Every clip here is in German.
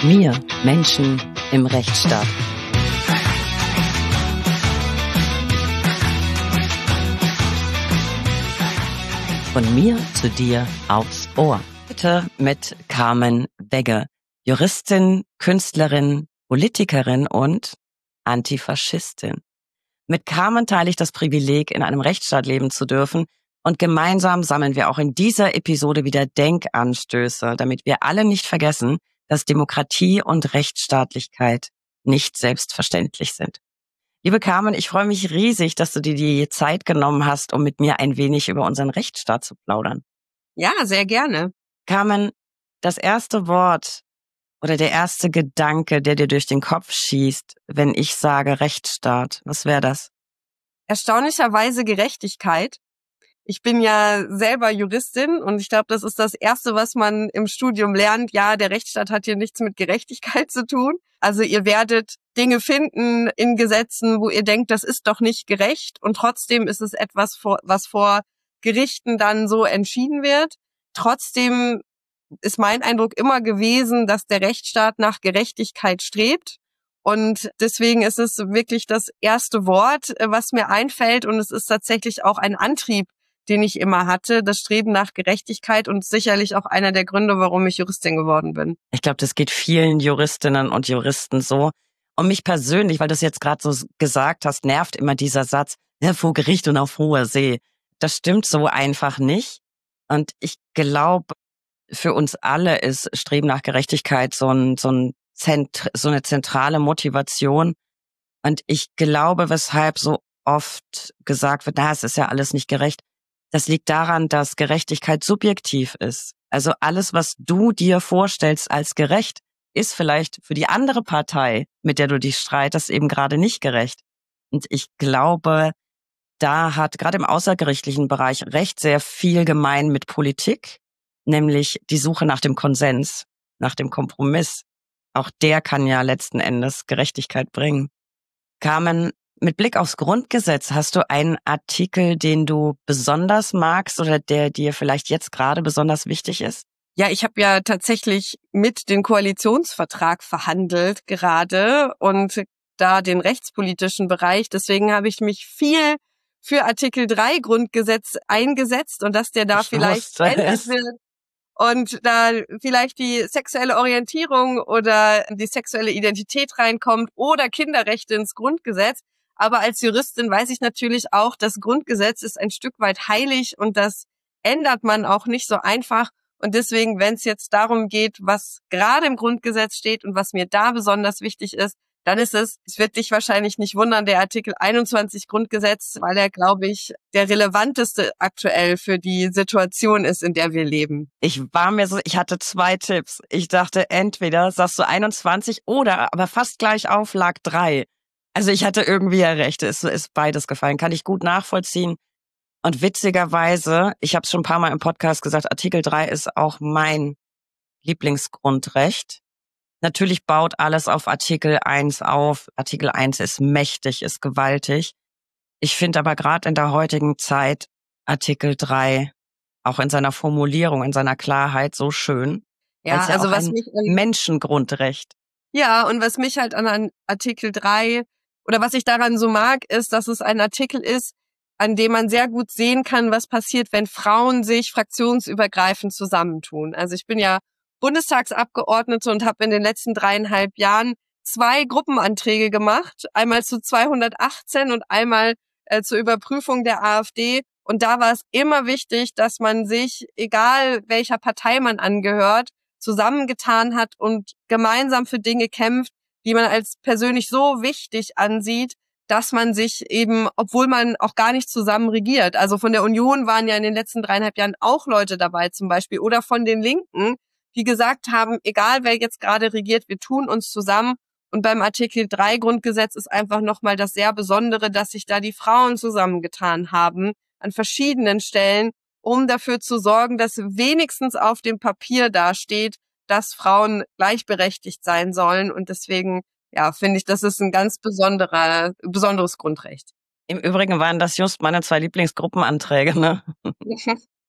mir, Menschen im Rechtsstaat. Von mir zu dir aufs Ohr. Heute mit Carmen Wegge, Juristin, Künstlerin, Politikerin und Antifaschistin. Mit Carmen teile ich das Privileg, in einem Rechtsstaat leben zu dürfen, und gemeinsam sammeln wir auch in dieser Episode wieder Denkanstöße, damit wir alle nicht vergessen, dass Demokratie und Rechtsstaatlichkeit nicht selbstverständlich sind. Liebe Carmen, ich freue mich riesig, dass du dir die Zeit genommen hast, um mit mir ein wenig über unseren Rechtsstaat zu plaudern. Ja, sehr gerne. Carmen, das erste Wort oder der erste Gedanke, der dir durch den Kopf schießt, wenn ich sage Rechtsstaat, was wäre das? Erstaunlicherweise Gerechtigkeit. Ich bin ja selber Juristin und ich glaube, das ist das Erste, was man im Studium lernt. Ja, der Rechtsstaat hat hier nichts mit Gerechtigkeit zu tun. Also ihr werdet Dinge finden in Gesetzen, wo ihr denkt, das ist doch nicht gerecht. Und trotzdem ist es etwas, was vor Gerichten dann so entschieden wird. Trotzdem ist mein Eindruck immer gewesen, dass der Rechtsstaat nach Gerechtigkeit strebt. Und deswegen ist es wirklich das erste Wort, was mir einfällt. Und es ist tatsächlich auch ein Antrieb, den ich immer hatte, das Streben nach Gerechtigkeit, und sicherlich auch einer der Gründe, warum ich Juristin geworden bin. Ich glaube, das geht vielen Juristinnen und Juristen so. Und mich persönlich, weil du es jetzt gerade so gesagt hast, nervt immer dieser Satz, ja, vor Gericht und auf hoher See. Das stimmt so einfach nicht. Und ich glaube, für uns alle ist Streben nach Gerechtigkeit so eine zentrale Motivation. Und ich glaube, weshalb so oft gesagt wird, es ist ja alles nicht gerecht. Das liegt daran, dass Gerechtigkeit subjektiv ist. Also alles, was du dir vorstellst als gerecht, ist vielleicht für die andere Partei, mit der du dich streitest, eben gerade nicht gerecht. Und ich glaube, da hat gerade im außergerichtlichen Bereich Recht sehr viel gemein mit Politik, nämlich die Suche nach dem Konsens, nach dem Kompromiss. Auch der kann ja letzten Endes Gerechtigkeit bringen. Carmen, mit Blick aufs Grundgesetz, hast du einen Artikel, den du besonders magst oder der dir vielleicht jetzt gerade besonders wichtig ist? Ja, ich habe ja tatsächlich mit den Koalitionsvertrag verhandelt gerade und da den rechtspolitischen Bereich. Deswegen habe ich mich viel für Artikel 3 Grundgesetz eingesetzt und dass der da vielleicht geändert wird und da vielleicht die sexuelle Orientierung oder die sexuelle Identität reinkommt oder Kinderrechte ins Grundgesetz. Aber als Juristin weiß ich natürlich auch, das Grundgesetz ist ein Stück weit heilig und das ändert man auch nicht so einfach. Und deswegen, wenn es jetzt darum geht, was gerade im Grundgesetz steht und was mir da besonders wichtig ist, dann ist es wird dich wahrscheinlich nicht wundern, der Artikel 21 Grundgesetz, weil er, glaube ich, der relevanteste aktuell für die Situation ist, in der wir leben. Ich hatte 2 Tipps. Ich dachte, entweder sagst du 21 oder, aber fast gleich auf, lag 3. Also ich hatte irgendwie ja recht, es ist beides gefallen, kann ich gut nachvollziehen. Und witzigerweise, ich habe es schon ein paar Mal im Podcast gesagt, Artikel 3 ist auch mein Lieblingsgrundrecht. Natürlich baut alles auf Artikel 1 auf. Artikel 1 ist mächtig, ist gewaltig. Ich finde aber gerade in der heutigen Zeit Artikel 3 auch in seiner Formulierung, in seiner Klarheit so schön. Ja, also was mich Menschengrundrecht. Ja, und was mich halt an Artikel 3 oder was ich daran so mag, ist, dass es ein Artikel ist, an dem man sehr gut sehen kann, was passiert, wenn Frauen sich fraktionsübergreifend zusammentun. Also ich bin ja Bundestagsabgeordnete und habe in den letzten 3,5 Jahren 2 Gruppenanträge gemacht, einmal zu 218 und einmal zur Überprüfung der AfD. Und da war es immer wichtig, dass man sich, egal welcher Partei man angehört, zusammengetan hat und gemeinsam für Dinge kämpft, die man als persönlich so wichtig ansieht, dass man sich eben, obwohl man auch gar nicht zusammen regiert, also von der Union waren ja in den letzten 3,5 Jahren auch Leute dabei zum Beispiel, oder von den Linken, die gesagt haben, egal wer jetzt gerade regiert, wir tun uns zusammen. Und beim Artikel 3 Grundgesetz ist einfach nochmal das sehr Besondere, dass sich da die Frauen zusammengetan haben an verschiedenen Stellen, um dafür zu sorgen, dass wenigstens auf dem Papier dasteht, dass Frauen gleichberechtigt sein sollen. Und deswegen, ja, finde ich, das ist ein ganz besonderes Grundrecht. Im Übrigen waren das just meine 2 Lieblingsgruppenanträge, ne?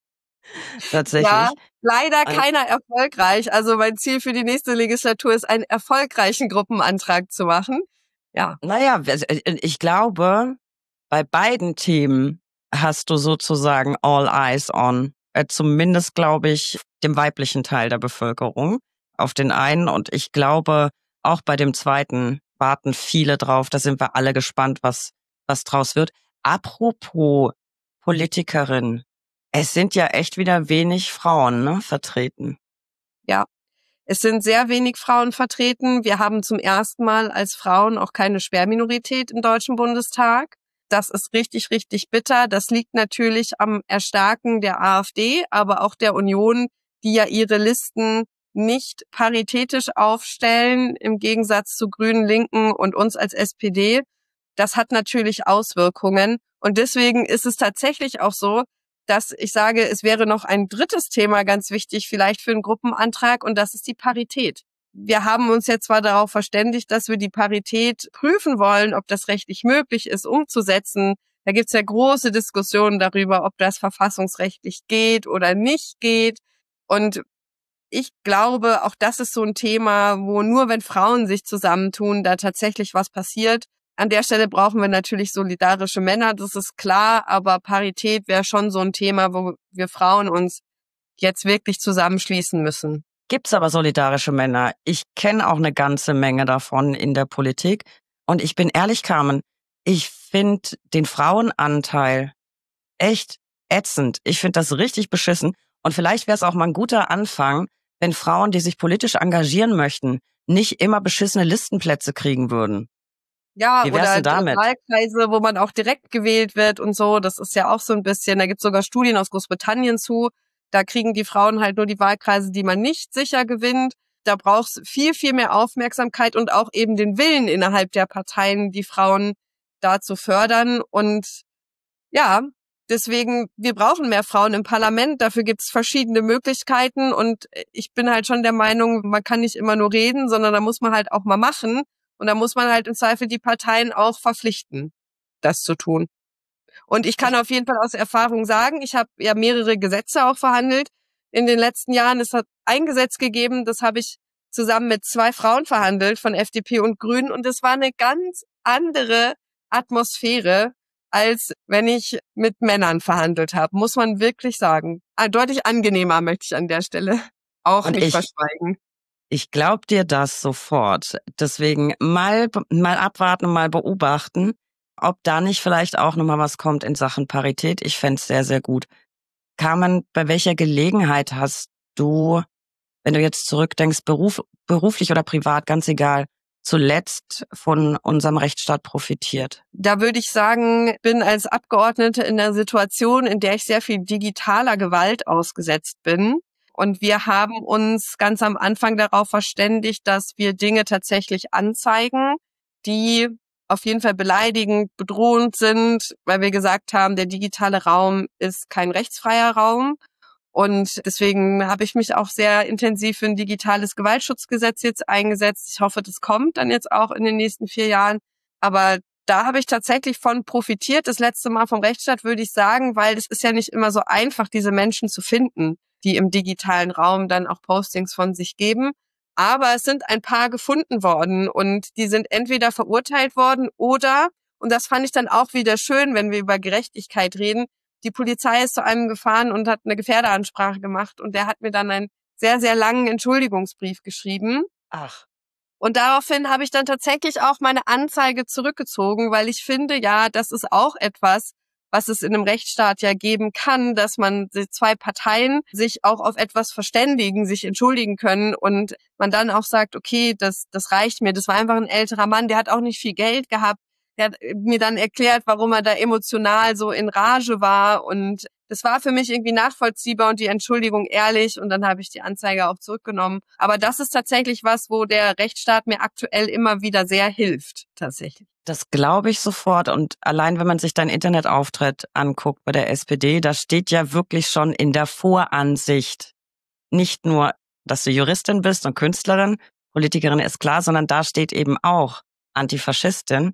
Ja, tatsächlich. leider Und, keiner erfolgreich. Also mein Ziel für die nächste Legislatur ist, einen erfolgreichen Gruppenantrag zu machen. Ja. naja, ich glaube, bei beiden Themen hast du sozusagen all eyes on. Zumindest, glaube ich, dem weiblichen Teil der Bevölkerung auf den einen. Und ich glaube, auch bei dem zweiten warten viele drauf. Da sind wir alle gespannt, was draus wird. Apropos Politikerin. Es sind ja echt wieder wenig Frauen, ne, vertreten. Ja, es sind sehr wenig Frauen vertreten. Wir haben zum ersten Mal als Frauen auch keine Sperrminorität im Deutschen Bundestag. Das ist richtig, richtig bitter. Das liegt natürlich am Erstarken der AfD, aber auch der Union, die ja ihre Listen nicht paritätisch aufstellen, im Gegensatz zu Grünen, Linken und uns als SPD. Das hat natürlich Auswirkungen. Und deswegen ist es tatsächlich auch so, dass ich sage, es wäre noch ein drittes Thema ganz wichtig, vielleicht für einen Gruppenantrag, und das ist die Parität. Wir haben uns jetzt zwar darauf verständigt, dass wir die Parität prüfen wollen, ob das rechtlich möglich ist, umzusetzen. Da gibt es ja große Diskussionen darüber, ob das verfassungsrechtlich geht oder nicht geht. Und ich glaube, auch das ist so ein Thema, wo nur wenn Frauen sich zusammentun, da tatsächlich was passiert. An der Stelle brauchen wir natürlich solidarische Männer, das ist klar, aber Parität wäre schon so ein Thema, wo wir Frauen uns jetzt wirklich zusammenschließen müssen. Gibt's aber solidarische Männer. Ich kenne auch eine ganze Menge davon in der Politik. Und ich bin ehrlich, Carmen, ich finde den Frauenanteil echt ätzend. Ich finde das richtig beschissen. Und vielleicht wäre es auch mal ein guter Anfang, wenn Frauen, die sich politisch engagieren möchten, nicht immer beschissene Listenplätze kriegen würden. Ja, Wie wär's oder denn damit? Wahlkreise, wo man auch direkt gewählt wird und so, das ist ja auch so ein bisschen, da gibt's sogar Studien aus Großbritannien zu, da kriegen die Frauen halt nur die Wahlkreise, die man nicht sicher gewinnt. Da braucht's viel, viel mehr Aufmerksamkeit und auch eben den Willen innerhalb der Parteien, die Frauen da zu fördern. Und ja, deswegen, wir brauchen mehr Frauen im Parlament. Dafür gibt's verschiedene Möglichkeiten. Und ich bin halt schon der Meinung, man kann nicht immer nur reden, sondern da muss man halt auch mal machen. Und da muss man halt im Zweifel die Parteien auch verpflichten, das zu tun. Und ich kann auf jeden Fall aus Erfahrung sagen, ich habe ja mehrere Gesetze auch verhandelt in den letzten Jahren. Es hat ein Gesetz gegeben, das habe ich zusammen mit 2 Frauen verhandelt von FDP und Grünen. Und es war eine ganz andere Atmosphäre, als wenn ich mit Männern verhandelt habe, muss man wirklich sagen. Deutlich angenehmer, möchte ich an der Stelle auch Und nicht verschweigen. ich glaube dir das sofort. Deswegen mal abwarten und mal beobachten, ob da nicht vielleicht auch nochmal was kommt in Sachen Parität. Ich fänd's sehr, sehr gut. Carmen, bei welcher Gelegenheit hast du, wenn du jetzt zurückdenkst, beruflich oder privat, ganz egal, zuletzt von unserem Rechtsstaat profitiert? Da würde ich sagen, bin als Abgeordnete in der Situation, in der ich sehr viel digitaler Gewalt ausgesetzt bin. Und wir haben uns ganz am Anfang darauf verständigt, dass wir Dinge tatsächlich anzeigen, die auf jeden Fall beleidigend, bedrohend sind, weil wir gesagt haben, der digitale Raum ist kein rechtsfreier Raum. Und deswegen habe ich mich auch sehr intensiv für ein digitales Gewaltschutzgesetz jetzt eingesetzt. Ich hoffe, das kommt dann jetzt auch in den nächsten 4 Jahren. Aber da habe ich tatsächlich von profitiert. Das letzte Mal vom Rechtsstaat würde ich sagen, weil es ist ja nicht immer so einfach, diese Menschen zu finden, die im digitalen Raum dann auch Postings von sich geben. Aber es sind ein paar gefunden worden und die sind entweder verurteilt worden oder, und das fand ich dann auch wieder schön, wenn wir über Gerechtigkeit reden, die Polizei ist zu einem gefahren und hat eine Gefährderansprache gemacht und der hat mir dann einen sehr, sehr langen Entschuldigungsbrief geschrieben. Ach, Und daraufhin habe ich dann tatsächlich auch meine Anzeige zurückgezogen, weil ich finde, ja, das ist auch etwas, was es in einem Rechtsstaat ja geben kann, dass man 2 Parteien sich auch auf etwas verständigen, sich entschuldigen können und man dann auch sagt, okay, das reicht mir. Das war einfach ein älterer Mann, der hat auch nicht viel Geld gehabt. Der hat mir dann erklärt, warum er da emotional so in Rage war und das war für mich irgendwie nachvollziehbar und die Entschuldigung ehrlich und dann habe ich die Anzeige auch zurückgenommen. Aber das ist tatsächlich was, wo der Rechtsstaat mir aktuell immer wieder sehr hilft, tatsächlich. das glaube ich sofort. Und allein, wenn man sich deinen Internetauftritt anguckt bei der SPD, da steht ja wirklich schon in der Voransicht nicht nur, dass du Juristin bist und Künstlerin, Politikerin ist klar, sondern da steht eben auch Antifaschistin.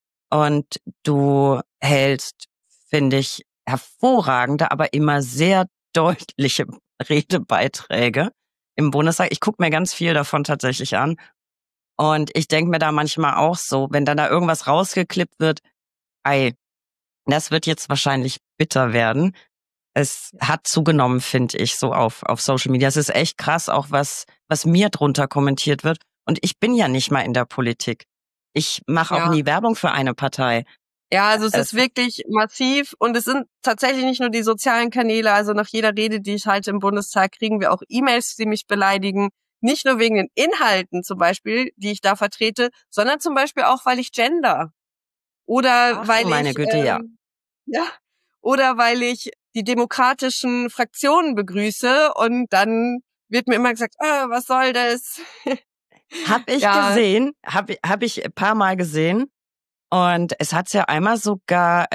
Und du hältst, finde ich, hervorragende, aber immer sehr deutliche Redebeiträge im Bundestag. Ich gucke mir ganz viel davon tatsächlich an. Und ich denke mir da manchmal auch so, wenn dann da irgendwas rausgeklippt wird, ei, das wird jetzt wahrscheinlich bitter werden. Es hat zugenommen, finde ich, so auf Social Media. Es ist echt krass, auch was mir drunter kommentiert wird. Und ich bin ja nicht mal in der Politik. Ich mache auch Ja. nie Werbung für eine Partei. Ja, also es ist wirklich massiv und es sind tatsächlich nicht nur die sozialen Kanäle, also nach jeder Rede, die ich halte im Bundestag, kriegen wir auch E-Mails, die mich beleidigen. Nicht nur wegen den Inhalten zum Beispiel, die ich da vertrete, sondern zum Beispiel auch, weil ich gender. Oder Ach, weil meine ich, Güte, ja. ja, oder weil ich die demokratischen Fraktionen begrüße und dann wird mir immer gesagt, was soll das? Hab ich Ja, gesehen, hab ich ein paar Mal gesehen. Und es hat's ja einmal sogar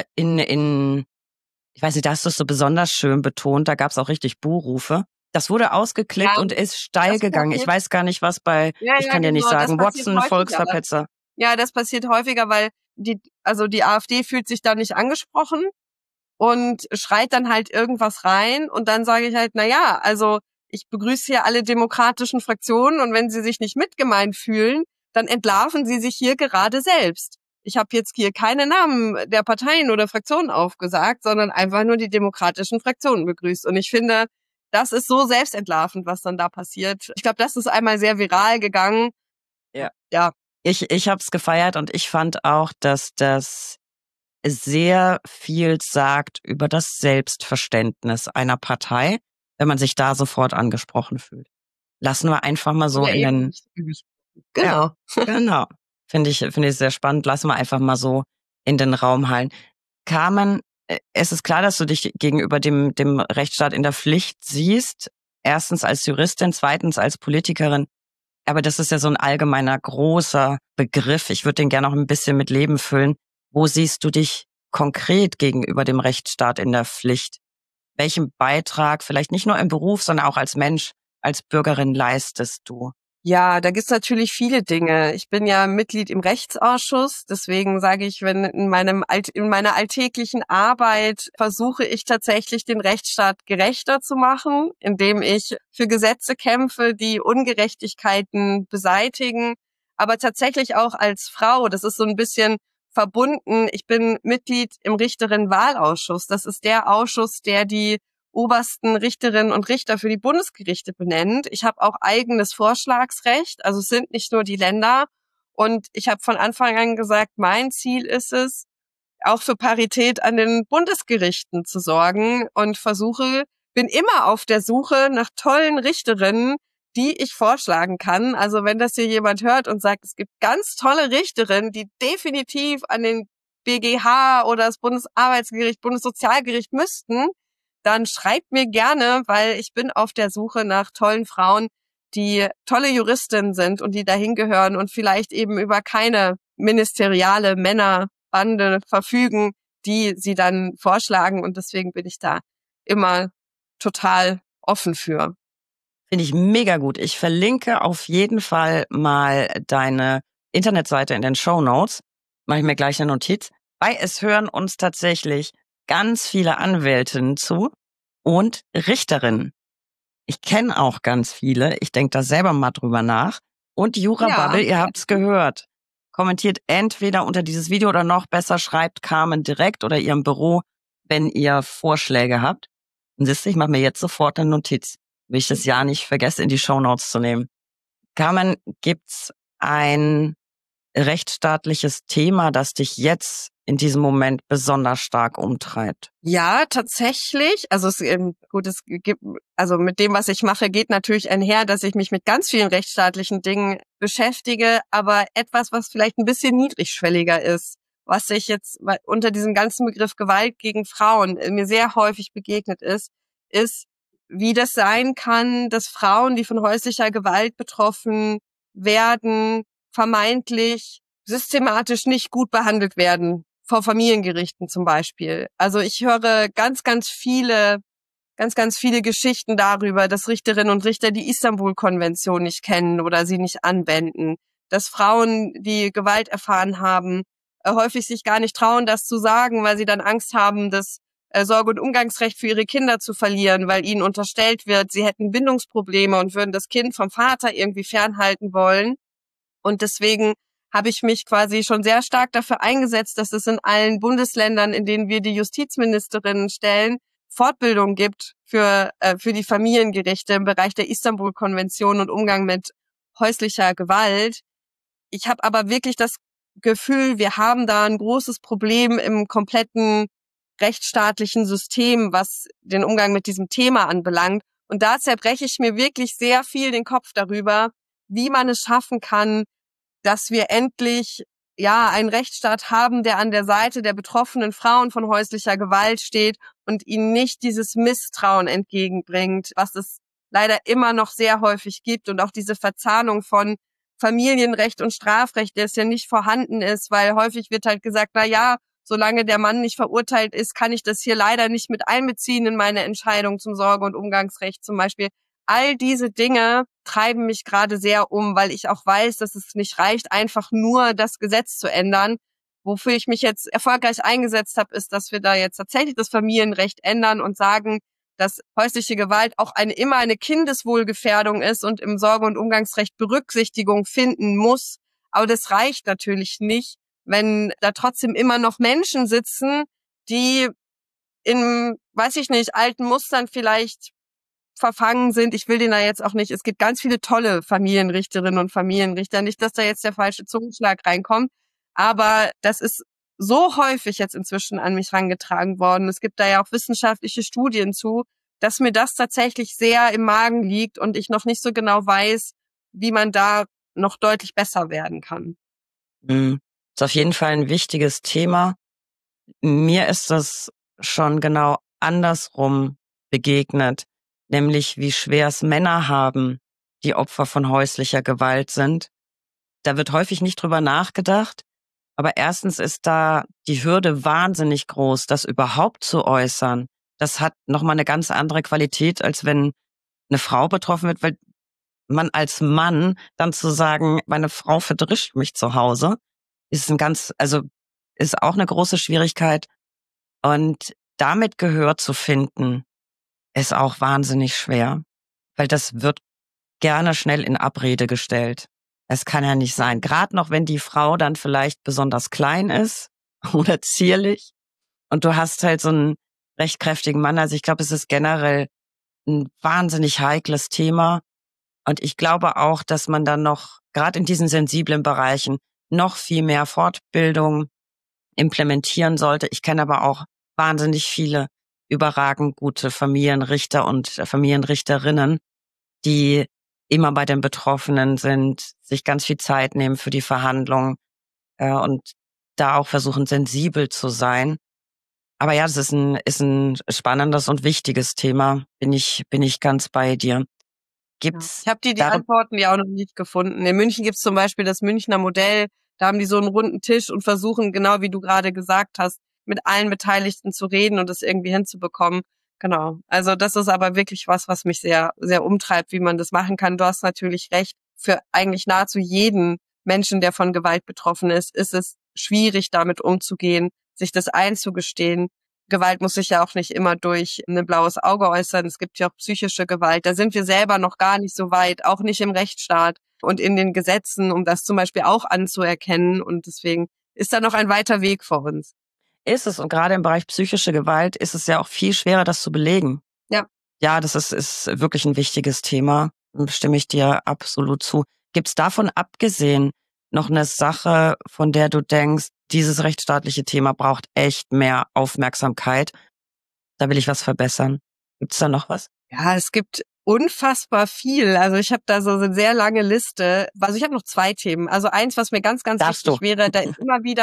ich weiß nicht, da hast du es so besonders schön betont, da gab's auch richtig Buhrufe. Das wurde ausgeklippt ja, und ist steil das gegangen. Ich passiert. weiß gar nicht, was Ja, ich ja, kann dir nicht genau, das sagen, passiert Watson, häufiger. Volksverpetzer. Ja, das passiert häufiger, weil die AfD fühlt sich da nicht angesprochen und schreit dann halt irgendwas rein und dann sage ich halt, na ja, also ich begrüße hier alle demokratischen Fraktionen und wenn sie sich nicht mitgemeint fühlen, dann entlarven sie sich hier gerade selbst. Ich habe jetzt hier keine Namen der Parteien oder Fraktionen aufgesagt, sondern einfach nur die demokratischen Fraktionen begrüßt. Und ich finde, das ist so selbstentlarvend, was dann da passiert. Ich glaube, das ist einmal sehr viral gegangen. Ja. Ja, Ich hab's gefeiert und ich fand auch, dass das sehr viel sagt über das Selbstverständnis einer Partei, wenn man sich da sofort angesprochen fühlt. Lassen wir einfach mal so oder in eben den, nicht begrüßt. ja, Genau. genau. Finde ich sehr spannend. Lassen wir einfach mal so in den Raum hallen. Carmen, es ist klar, dass du dich gegenüber dem Rechtsstaat in der Pflicht siehst. Erstens als Juristin, zweitens als Politikerin. Aber das ist ja so ein allgemeiner großer Begriff. Ich würde den gerne noch ein bisschen mit Leben füllen. Wo siehst du dich konkret gegenüber dem Rechtsstaat in der Pflicht? Welchen Beitrag, vielleicht nicht nur im Beruf, sondern auch als Mensch, als Bürgerin leistest du? Ja, da gibt's natürlich viele Dinge. Ich bin ja Mitglied im Rechtsausschuss, deswegen sage ich, wenn in meiner alltäglichen Arbeit versuche ich tatsächlich den Rechtsstaat gerechter zu machen, indem ich für Gesetze kämpfe, die Ungerechtigkeiten beseitigen, aber tatsächlich auch als Frau, das ist so ein bisschen verbunden. Ich bin Mitglied im Richterinnenwahlausschuss. Das ist der Ausschuss, der die obersten Richterinnen und Richter für die Bundesgerichte benennt. Ich habe auch eigenes Vorschlagsrecht, also es sind nicht nur die Länder. Und ich habe von Anfang an gesagt, mein Ziel ist es, auch für Parität an den Bundesgerichten zu sorgen und bin immer auf der Suche nach tollen Richterinnen, die ich vorschlagen kann. Also wenn das hier jemand hört und sagt, es gibt ganz tolle Richterinnen, die definitiv an den BGH oder das Bundesarbeitsgericht, Bundessozialgericht müssten, dann schreibt mir gerne, weil ich bin auf der Suche nach tollen Frauen, die tolle Juristinnen sind und die dahin gehören und vielleicht eben über keine ministeriale Männerbande verfügen, die sie dann vorschlagen. Und deswegen bin ich da immer total offen für. Finde ich mega gut. Ich verlinke auf jeden Fall mal deine Internetseite in den Shownotes. Mache ich mir gleich eine Notiz. Weil es hören uns tatsächlich ganz viele Anwältinnen zu und Richterinnen. Ich kenne auch ganz viele. Ich denke da selber mal drüber nach. Und Jura Bubble, ihr habt's gehört. Kommentiert entweder unter dieses Video oder noch besser schreibt Carmen direkt oder ihrem Büro, wenn ihr Vorschläge habt. Und siehst du, ich mache mir jetzt sofort eine Notiz, will ich das ja nicht vergesse, in die Shownotes zu nehmen. Carmen, gibt's ein rechtsstaatliches Thema, das dich jetzt in diesem Moment besonders stark umtreibt? Ja, tatsächlich. Also es gibt, also mit dem, was ich mache, geht natürlich einher, dass ich mich mit ganz vielen rechtsstaatlichen Dingen beschäftige, aber etwas, was vielleicht ein bisschen niedrigschwelliger ist, was sich jetzt unter diesem ganzen Begriff Gewalt gegen Frauen mir sehr häufig begegnet ist, wie das sein kann, dass Frauen, die von häuslicher Gewalt betroffen werden, vermeintlich systematisch nicht gut behandelt werden, vor Familiengerichten zum Beispiel. Also ich höre ganz viele Geschichten darüber, dass Richterinnen und Richter die Istanbul-Konvention nicht kennen oder sie nicht anwenden, dass Frauen, die Gewalt erfahren haben, häufig sich gar nicht trauen, das zu sagen, weil sie dann Angst haben, dass Sorge- und Umgangsrecht für ihre Kinder zu verlieren, weil ihnen unterstellt wird, sie hätten Bindungsprobleme und würden das Kind vom Vater irgendwie fernhalten wollen. Und deswegen habe ich mich quasi schon sehr stark dafür eingesetzt, dass es in allen Bundesländern, in denen wir die Justizministerinnen stellen, Fortbildung gibt für die Familiengerichte im Bereich der Istanbul-Konvention und Umgang mit häuslicher Gewalt. Ich habe aber wirklich das Gefühl, wir haben da ein großes Problem im kompletten rechtsstaatlichen System, was den Umgang mit diesem Thema anbelangt. Und da zerbreche ich mir wirklich sehr viel den Kopf darüber, wie man es schaffen kann, dass wir endlich einen Rechtsstaat haben, der an der Seite der betroffenen Frauen von häuslicher Gewalt steht und ihnen nicht dieses Misstrauen entgegenbringt, was es leider immer noch sehr häufig gibt, und auch diese Verzahnung von Familienrecht und Strafrecht, das ja nicht vorhanden ist, weil häufig wird halt gesagt, na ja, solange der Mann nicht verurteilt ist, kann ich das hier leider nicht mit einbeziehen in meine Entscheidung zum Sorge- und Umgangsrecht zum Beispiel. All diese Dinge treiben mich gerade sehr um, weil ich auch weiß, dass es nicht reicht, einfach nur das Gesetz zu ändern. Wofür ich mich jetzt erfolgreich eingesetzt habe, ist, dass wir da jetzt tatsächlich das Familienrecht ändern und sagen, dass häusliche Gewalt auch immer eine Kindeswohlgefährdung ist und im Sorge- und Umgangsrecht Berücksichtigung finden muss. Aber das reicht natürlich nicht, wenn da trotzdem immer noch Menschen sitzen, die in, weiß ich nicht, alten Mustern vielleicht verfangen sind. Ich will den da jetzt auch nicht. Es gibt ganz viele tolle Familienrichterinnen und Familienrichter. Nicht, dass da jetzt der falsche Zungenschlag reinkommt. Aber das ist so häufig jetzt inzwischen an mich herangetragen worden. Es gibt da ja auch wissenschaftliche Studien zu, dass mir das tatsächlich sehr im Magen liegt und ich noch nicht so genau weiß, wie man da noch deutlich besser werden kann. Ist auf jeden Fall ein wichtiges Thema. Mir ist das schon genau andersrum begegnet, nämlich wie schwer es Männer haben, die Opfer von häuslicher Gewalt sind. Da wird häufig nicht drüber nachgedacht, aber erstens ist da die Hürde wahnsinnig groß, das überhaupt zu äußern. Das hat nochmal eine ganz andere Qualität, als wenn eine Frau betroffen wird, weil man als Mann dann zu sagen, meine Frau verdrischt mich zu Hause, ist ist auch eine große Schwierigkeit. Und damit Gehör zu finden, ist auch wahnsinnig schwer, weil das wird gerne schnell in Abrede gestellt. Es kann ja nicht sein. Gerade noch, wenn die Frau dann vielleicht besonders klein ist oder zierlich und du hast halt so einen recht kräftigen Mann. Also ich glaube, es ist generell ein wahnsinnig heikles Thema. Und ich glaube auch, dass man dann noch, gerade in diesen sensiblen Bereichen, noch viel mehr Fortbildung implementieren sollte. Ich kenne aber auch wahnsinnig viele überragend gute Familienrichter und Familienrichterinnen, die immer bei den Betroffenen sind, sich ganz viel Zeit nehmen für die Verhandlung und da auch versuchen, sensibel zu sein. Aber ja, das ist ein spannendes und wichtiges Thema. Bin ich ganz bei dir. Gibt's Ich habe die Antworten ja auch noch nicht gefunden. In München gibt's zum Beispiel das Münchner Modell. Da haben die so einen runden Tisch und versuchen, genau wie du gerade gesagt hast, mit allen Beteiligten zu reden und das irgendwie hinzubekommen. Genau. Also das ist aber wirklich was mich sehr, sehr umtreibt, wie man das machen kann. Du hast natürlich recht. Für eigentlich nahezu jeden Menschen, der von Gewalt betroffen ist es schwierig, damit umzugehen, sich das einzugestehen. Gewalt muss sich ja auch nicht immer durch ein blaues Auge äußern. Es gibt ja auch psychische Gewalt. Da sind wir selber noch gar nicht so weit, auch nicht im Rechtsstaat und in den Gesetzen, um das zum Beispiel auch anzuerkennen. Und deswegen ist da noch ein weiter Weg vor uns. Ist es, und gerade im Bereich psychische Gewalt ist es ja auch viel schwerer, das zu belegen. Ja. Ja, das ist wirklich ein wichtiges Thema. Stimme ich dir absolut zu. Gibt's davon abgesehen noch eine Sache, von der du denkst, dieses rechtsstaatliche Thema braucht echt mehr Aufmerksamkeit? Da will ich was verbessern. Gibt's da noch was? Ja, es gibt unfassbar viel. Also ich habe da so eine sehr lange Liste. Also ich habe noch 2 Themen. Also eins, was mir ganz, ganz wichtig wäre, da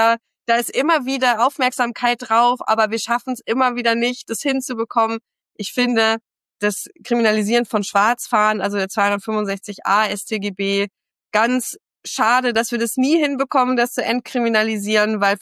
ist immer wieder Aufmerksamkeit drauf, aber wir schaffen es immer wieder nicht, das hinzubekommen. Ich finde, das Kriminalisieren von Schwarzfahren, also der 265a StGB, ganz schade, dass wir das nie hinbekommen, das zu entkriminalisieren, weil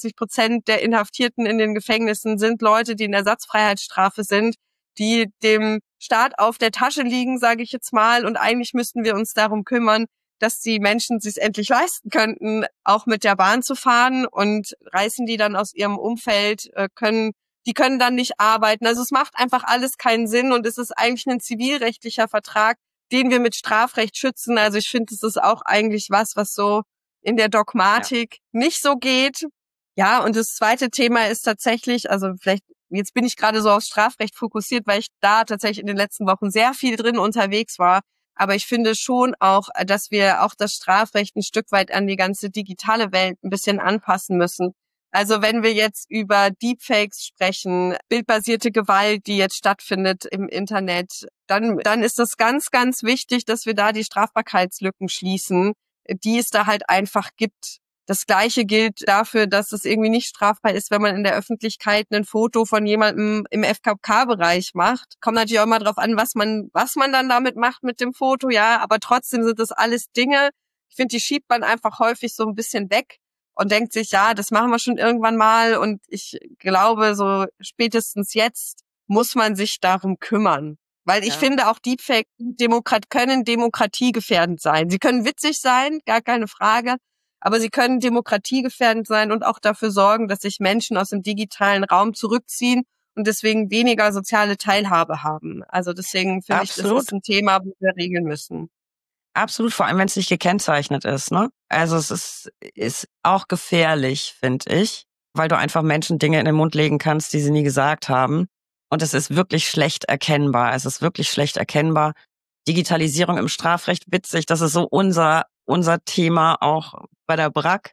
25% der Inhaftierten in den Gefängnissen sind Leute, die in Ersatzfreiheitsstrafe sind, die dem Staat auf der Tasche liegen, sage ich jetzt mal. Und eigentlich müssten wir uns darum kümmern, dass die Menschen sich endlich leisten könnten, auch mit der Bahn zu fahren, und reißen die dann aus ihrem Umfeld, können die können dann nicht arbeiten. Also es macht einfach alles keinen Sinn und es ist eigentlich ein zivilrechtlicher Vertrag, den wir mit Strafrecht schützen. Also ich finde, es ist auch eigentlich was so in der Dogmatik nicht so geht. Ja, und das zweite Thema ist tatsächlich, also vielleicht, jetzt bin ich gerade so aufs Strafrecht fokussiert, weil ich da tatsächlich in den letzten Wochen sehr viel drin unterwegs war. Aber ich finde schon auch, dass wir auch das Strafrecht ein Stück weit an die ganze digitale Welt ein bisschen anpassen müssen. Also wenn wir jetzt über Deepfakes sprechen, bildbasierte Gewalt, die jetzt stattfindet im Internet, dann ist es ganz, ganz wichtig, dass wir da die Strafbarkeitslücken schließen, die es da halt einfach gibt. Das Gleiche gilt dafür, dass es irgendwie nicht strafbar ist, wenn man in der Öffentlichkeit ein Foto von jemandem im FKK-Bereich macht. Kommt natürlich auch immer drauf an, was man dann damit macht mit dem Foto, ja. Aber trotzdem sind das alles Dinge, ich finde, die schiebt man einfach häufig so ein bisschen weg und denkt sich, ja, das machen wir schon irgendwann mal. Und ich glaube, so spätestens jetzt muss man sich darum kümmern. Weil ich finde, auch Deepfakes können demokratiegefährdend sein. Sie können witzig sein, gar keine Frage. Aber sie können demokratiegefährdend sein und auch dafür sorgen, dass sich Menschen aus dem digitalen Raum zurückziehen und deswegen weniger soziale Teilhabe haben. Also deswegen finde ich, das ist ein Thema, wo wir regeln müssen. Absolut, vor allem wenn es nicht gekennzeichnet ist, ne? Also es ist auch gefährlich, finde ich, weil du einfach Menschen Dinge in den Mund legen kannst, die sie nie gesagt haben. Und es ist wirklich schlecht erkennbar. Es ist wirklich schlecht erkennbar. Digitalisierung im Strafrecht, witzig, das ist so unser Thema auch bei der BRAG.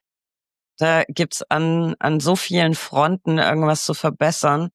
Da gibt's an so vielen Fronten irgendwas zu verbessern.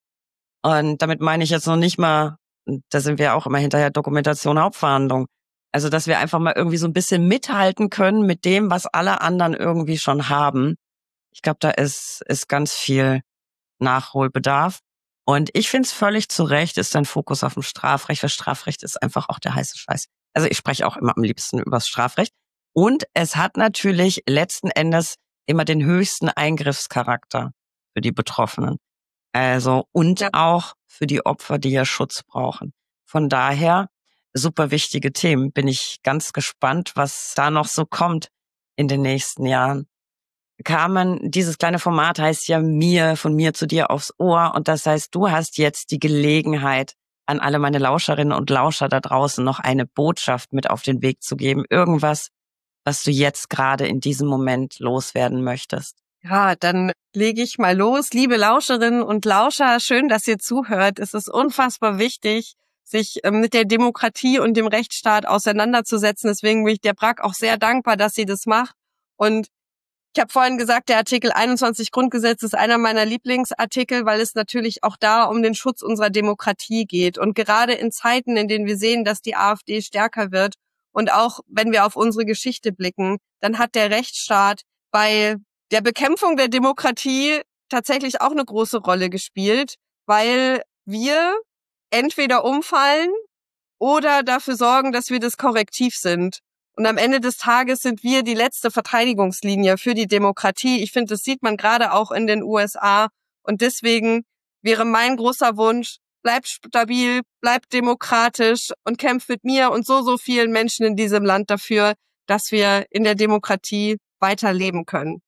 Und damit meine ich jetzt noch nicht mal, da sind wir auch immer hinterher, Dokumentation, Hauptverhandlung. Also, dass wir einfach mal irgendwie so ein bisschen mithalten können mit dem, was alle anderen irgendwie schon haben. Ich glaube, da ist ganz viel Nachholbedarf. Und ich finde es völlig zu Recht, ist dein Fokus auf dem Strafrecht, weil Strafrecht ist einfach auch der heiße Scheiß. Also ich spreche auch immer am liebsten über das Strafrecht. Und es hat natürlich letzten Endes immer den höchsten Eingriffscharakter für die Betroffenen. Also und auch für die Opfer, die ja Schutz brauchen. Von daher super wichtige Themen. Bin ich ganz gespannt, was da noch so kommt in den nächsten Jahren. Carmen, dieses kleine Format heißt ja von mir zu dir aufs Ohr. Und das heißt, du hast jetzt die Gelegenheit, an alle meine Lauscherinnen und Lauscher da draußen noch eine Botschaft mit auf den Weg zu geben. Irgendwas, was du jetzt gerade in diesem Moment loswerden möchtest. Ja, dann lege ich mal los. Liebe Lauscherinnen und Lauscher, schön, dass ihr zuhört. Es ist unfassbar wichtig, sich mit der Demokratie und dem Rechtsstaat auseinanderzusetzen. Deswegen bin ich der BRAG auch sehr dankbar, dass sie das macht. Und ich habe vorhin gesagt, der Artikel 21 Grundgesetz ist einer meiner Lieblingsartikel, weil es natürlich auch da um den Schutz unserer Demokratie geht. Und gerade in Zeiten, in denen wir sehen, dass die AfD stärker wird und auch wenn wir auf unsere Geschichte blicken, dann hat der Rechtsstaat bei der Bekämpfung der Demokratie tatsächlich auch eine große Rolle gespielt, weil wir entweder umfallen oder dafür sorgen, dass wir das Korrektiv sind. Und am Ende des Tages sind wir die letzte Verteidigungslinie für die Demokratie. Ich finde, das sieht man gerade auch in den USA. Und deswegen wäre mein großer Wunsch, bleibt stabil, bleibt demokratisch und kämpft mit mir und so vielen Menschen in diesem Land dafür, dass wir in der Demokratie weiterleben können.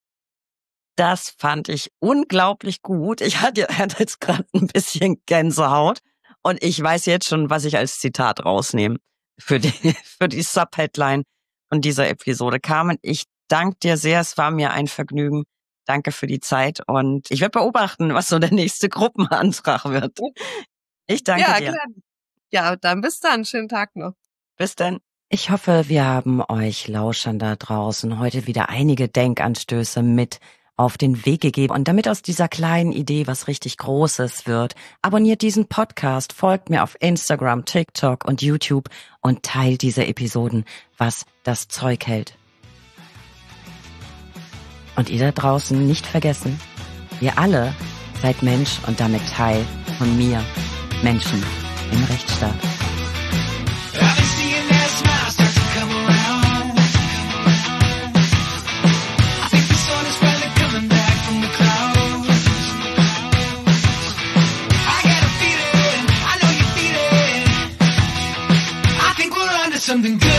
Das fand ich unglaublich gut. Ich hatte jetzt gerade ein bisschen Gänsehaut. Und ich weiß jetzt schon, was ich als Zitat rausnehme für die Subheadline von dieser Episode. Carmen, ich danke dir sehr. Es war mir ein Vergnügen. Danke für die Zeit. Und ich werde beobachten, was so der nächste Gruppenantrag wird. Ich danke dir. Klar. Ja, dann bis dann. Schönen Tag noch. Bis dann. Ich hoffe, wir haben euch Lauschern da draußen heute wieder einige Denkanstöße mit auf den Weg gegeben. Und damit aus dieser kleinen Idee was richtig Großes wird, abonniert diesen Podcast, folgt mir auf Instagram, TikTok und YouTube und teilt diese Episoden, was das Zeug hält. Und ihr da draußen nicht vergessen, ihr alle seid Mensch und damit Teil von mir, Menschen im Rechtsstaat. Something good.